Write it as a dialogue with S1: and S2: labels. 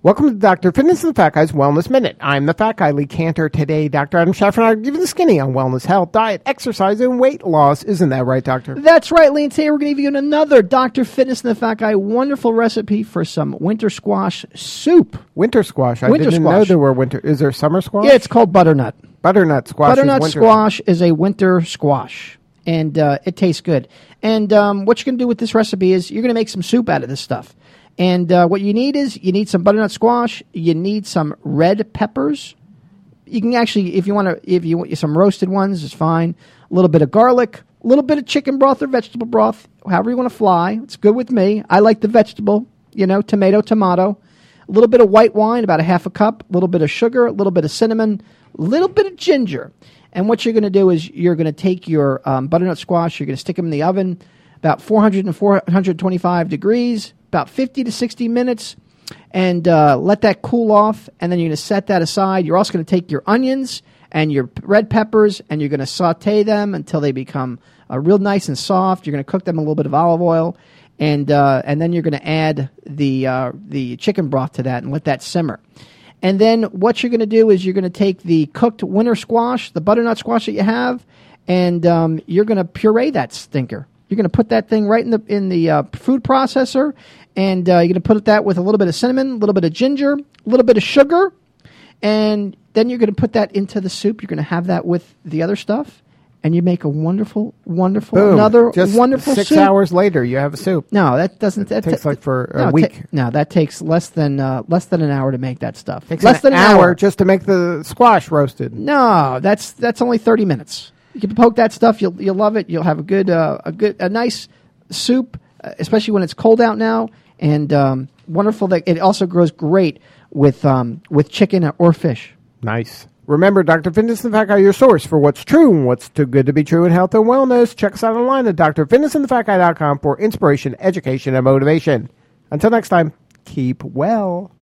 S1: Welcome to Dr. Fitness and the Fat Guy's Wellness Minute. I'm the Fat Guy, Lee Cantor. Today, Dr. Adam Schaffer and I are giving the skinny on wellness, health, diet, exercise, and weight loss. Isn't that right, Doctor?
S2: That's right, Lee. And today we're going to give you another Dr. Fitness and the Fat Guy wonderful recipe for some winter squash soup.
S1: Winter squash. I didn't know there were winter. Is there summer squash?
S2: Yeah, it's called butternut.
S1: Butternut squash.
S2: Butternut squash is a winter squash, and it tastes good. And what you're going to do with this recipe is you're going to make some soup out of this stuff. And what you need is you need some butternut squash. You need some red peppers. You can actually, if you want some roasted ones, it's fine. A little bit of garlic, a little bit of chicken broth or vegetable broth, however you want to fly. It's good with me. I like the vegetable, tomato. A little bit of white wine, about a half a cup. A little bit of sugar, a little bit of cinnamon, a little bit of ginger. And what you're going to do is you're going to take your butternut squash. You're going to stick them in the oven about 400 and 425 degrees. About 50 to 60 minutes, and let that cool off, and then you're going to set that aside. You're also going to take your onions and your red peppers, and you're going to saute them until they become real nice and soft. You're going to cook them in a little bit of olive oil, and then you're going to add the chicken broth to that and let that simmer. And then what you're going to do is you're going to take the cooked winter squash, the butternut squash that you have, and you're going to puree that stinker. You're going to put that thing right in the food processor, and you're going to put that with a little bit of cinnamon, a little bit of ginger, a little bit of sugar, and then you're going to put that into the soup. You're going to have that with the other stuff, and you make a wonderful, wonderful,
S1: Boom.
S2: wonderful
S1: Just 6
S2: soup.
S1: hours later, you have a soup.
S2: No, that doesn't. That
S1: takes like for a week.
S2: No, that takes less than an hour to make that stuff.
S1: Takes
S2: less than an hour
S1: just to make the squash roasted.
S2: No, that's only 30 minutes. You can poke that stuff. You'll love it. You'll have a nice soup, especially when it's cold out now, and wonderful. That it also grows great with chicken or fish.
S1: Nice. Remember, Dr. Fitness and the Fat Guy, your source for what's true and what's too good to be true in health and wellness. Check us out online at drfitnessandthefatguy.com for inspiration, education, and motivation. Until next time, keep well.